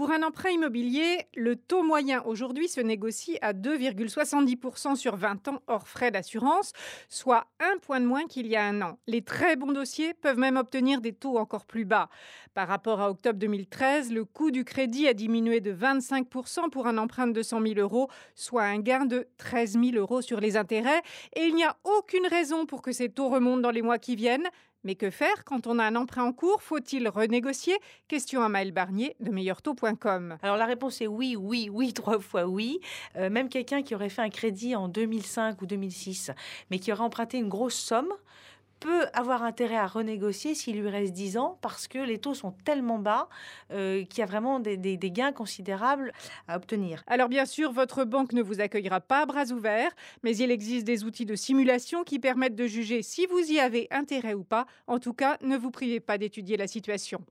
Pour un emprunt immobilier, le taux moyen aujourd'hui se négocie à 2,70% sur 20 ans hors frais d'assurance, soit un point de moins qu'il y a un an. Les très bons dossiers peuvent même obtenir des taux encore plus bas. Par rapport à octobre 2013, le coût du crédit a diminué de 25% pour un emprunt de 200 000 euros, soit un gain de 13 000 euros sur les intérêts. Et il n'y a aucune raison pour que ces taux remontent dans les mois qui viennent. Mais que faire quand on a un emprunt en cours? Faut-il renégocier? Question à Maëlle Barnier de meilleurtaux.com. Alors la réponse est oui, oui, oui, 3 fois oui. Même quelqu'un qui aurait fait un crédit en 2005 ou 2006, mais qui aurait emprunté une grosse somme, peut avoir intérêt à renégocier s'il lui reste 10 ans parce que les taux sont tellement bas qu'il y a vraiment des gains considérables à obtenir. Alors bien sûr, votre banque ne vous accueillera pas à bras ouverts, mais il existe des outils de simulation qui permettent de juger si vous y avez intérêt ou pas. En tout cas, ne vous privez pas d'étudier la situation.